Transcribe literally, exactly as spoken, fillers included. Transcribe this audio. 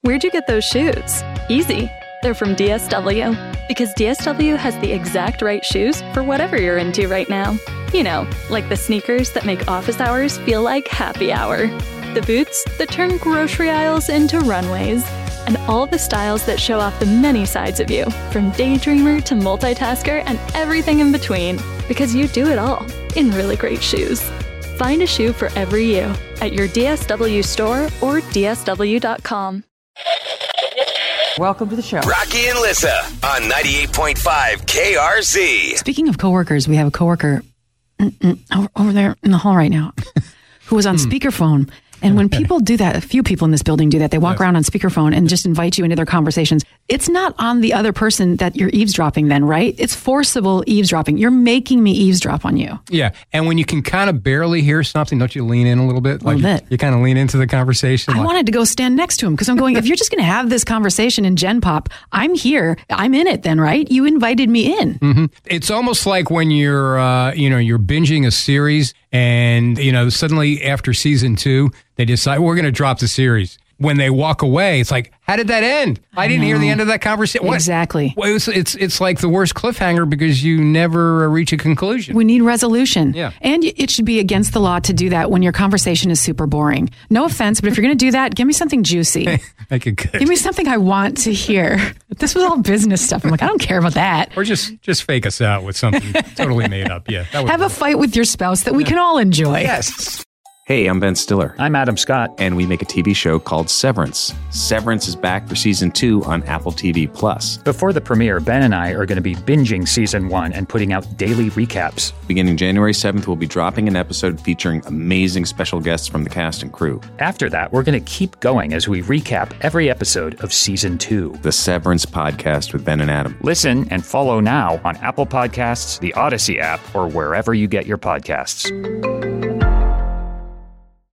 Where'd you get those shoes? Easy. They're from D S W. Because D S W has the exact right shoes for whatever you're into right now. You know, like the sneakers that make office hours feel like happy hour. The boots that turn grocery aisles into runways. And all the styles that show off the many sides of you, from daydreamer to multitasker and everything in between. Because you do it all in really great shoes. Find a shoe for every you at your D S W store or D S W dot com. Welcome to the show. Rocky and Lissa on ninety-eight point five K R Z. Speaking of coworkers, we have a coworker over, over there in the hall right now who was on speakerphone. And when people do that, a few people in this building do that. They walk yes. around on speakerphone and just invite you into their conversations. It's not on the other person that you're eavesdropping then, right? It's forcible eavesdropping. You're making me eavesdrop on you. Yeah. And when you can kind of barely hear something, don't you lean in a little bit? A little like bit. You, you kind of lean into the conversation. I like, wanted to go stand next to him because I'm going, if you're just going to have this conversation in Gen Pop, I'm here. I'm in it then, right? You invited me in. Mm-hmm. It's almost like when you're, uh, you know, you're binging a series and, you know, suddenly after season two, they decide we're going to drop the series. When they walk away, it's like, how did that end? I, I didn't know. hear the end of that conversation. What? Exactly. Well, it's, it's it's like the worst cliffhanger because you never reach a conclusion. We need resolution. Yeah. And it should be against the law to do that when your conversation is super boring. No offense, but if you're going to do that, give me something juicy. Make it good. Give me something I want to hear. This was all business stuff. I'm like, I don't care about that. Or just just fake us out with something totally made up. Yeah. That Have work. a fight with your spouse that we can all enjoy. Yes. Hey, I'm Ben Stiller. I'm Adam Scott. And we make a T V show called Severance. Severance is back for season two on Apple T V Plus. Before the premiere, Ben and I are going to be binging season one and putting out daily recaps. Beginning January seventh, we'll be dropping an episode featuring amazing special guests from the cast and crew. After that, we're going to keep going as we recap every episode of season two. The Severance Podcast with Ben and Adam. Listen and follow now on Apple Podcasts, the Odyssey app, or wherever you get your podcasts.